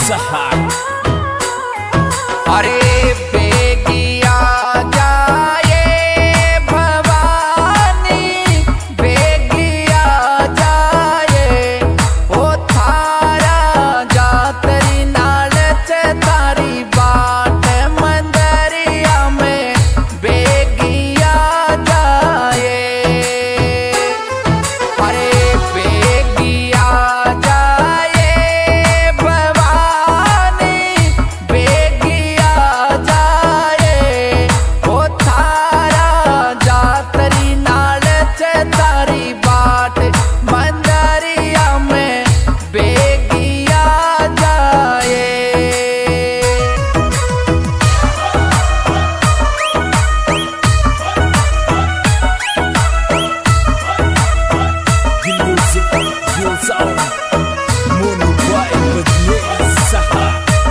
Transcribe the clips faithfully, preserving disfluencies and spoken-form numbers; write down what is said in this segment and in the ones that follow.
सहार। अरे बेगिया जाए भवानी, बेगिया जाए ओ थारा जातरी नालच तारी बाट मंदरिया में बेगिया जाए। अरे बेगिया जाए भवानी, बेगिया जाए ओ थारा जातरी नालच तारी बाट मंदरिया में बेगिया जाए। The music goes on. Mono vibe with me, Sahar.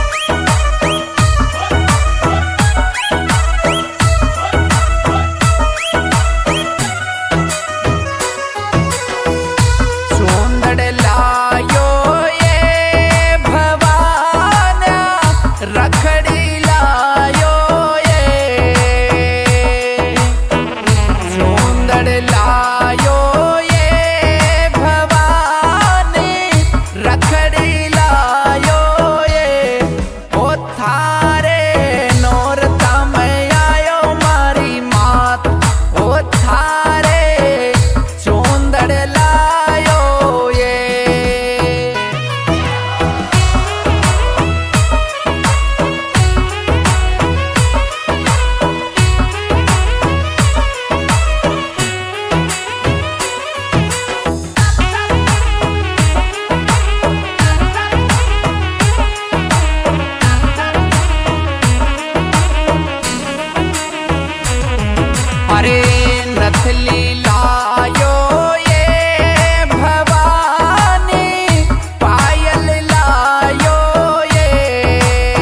चोंदड़ लायो ये भवाना, रखड़ी लायो ये, चोंदड़ लायो ये भवानी, रखड़ी लायो ये ओ थारे नोरता में आयो मारी मात ओ थारे चोंदड़ लायो ये। अरे नथली लायो ये भवानी, पायल लायो ये,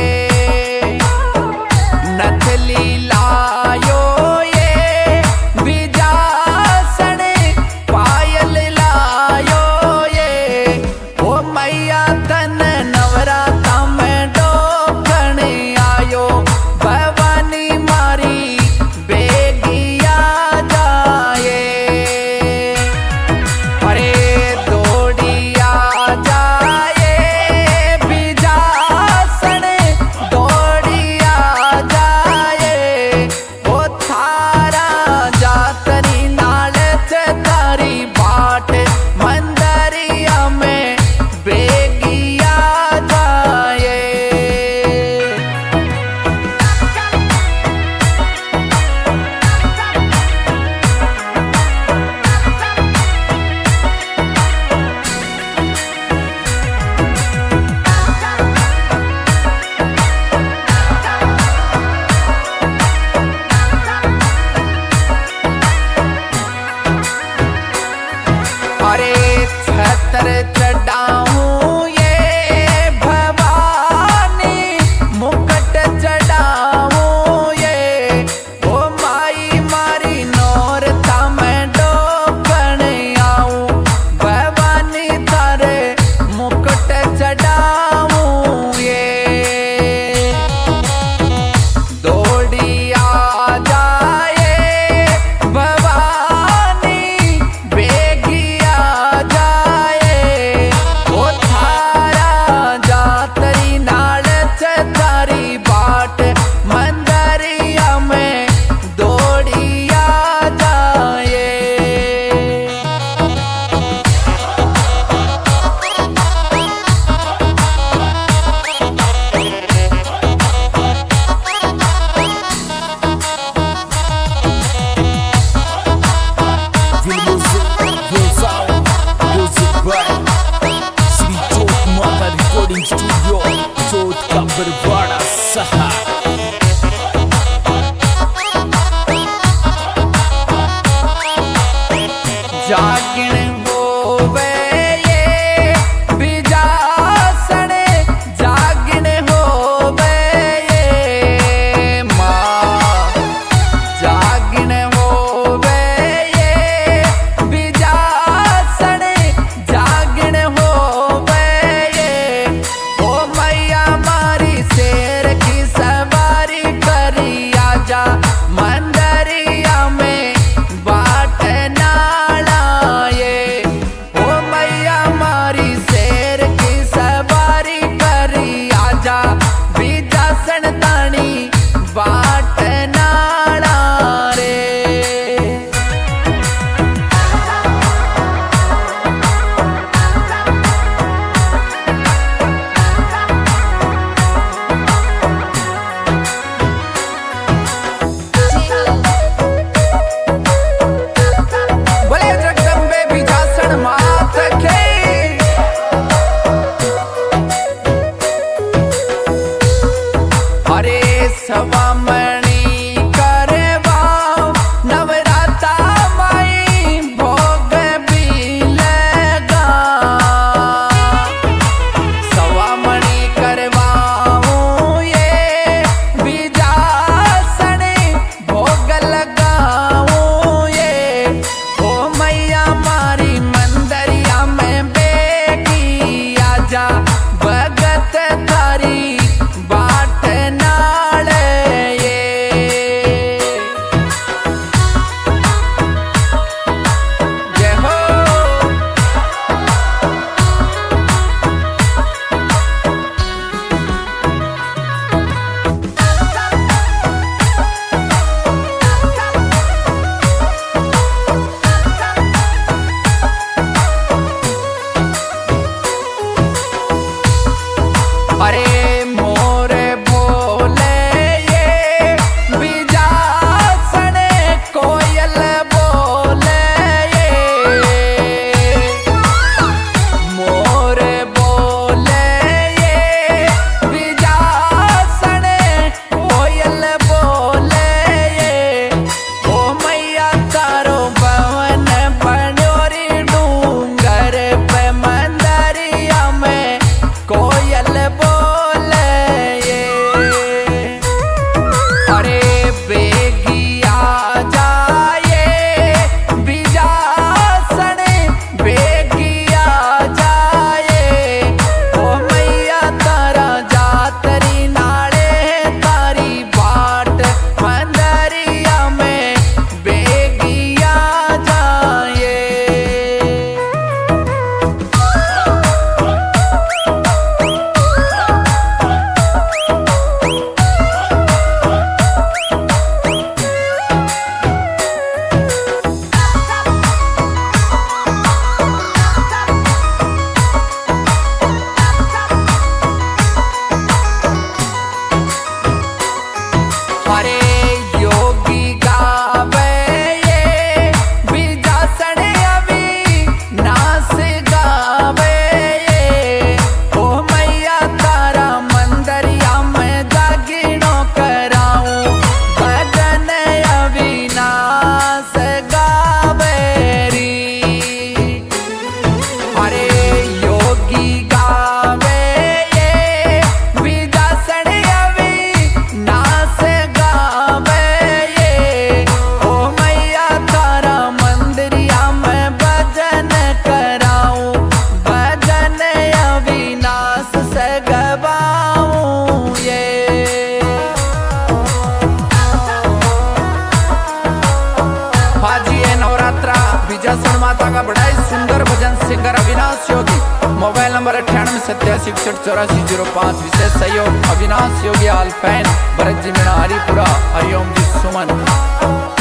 नथली लायो ये बिजासन, पायल लायो ये ओ मैया तन नवराता में डोकण आयो भवानी मारी बेगिया जाए। अरे दौड़िया जाए बिजासन, दौड़िया जाए ओ थारा जातरी नालच तारी बाट मंदरिया में बेगिया जाए। अरे छतर चढ़ाऊं ये भवानी, मुकुट चढ़ाऊं ये ओ माई मारी नोरता में डोकण आऊं भवानी तारे मुकुट चढ़ाऊं ये। दौड़िया जाए भवानी, बेगिया जाए ओ थारा जातरी नालच तारी बाट मंदरिया में दौड़िया जाए। The music goes on. Music by Sri Chok Mata Recording Studio, Chot Kabarwada, Sahar. जागिण होवे ये बिजासन, जागिण होवे ये माँ, जागिण होवे ये बिजासन, जागिण होवे ये ओ मैया नंबर अठानवे सत्यासी इकसठ चौरासी जीरो पाँच। विशेष सहयोग अविनाश योगी आल फैन भरत जी मीणा हरिपुरा। हरिओम जी सुमन।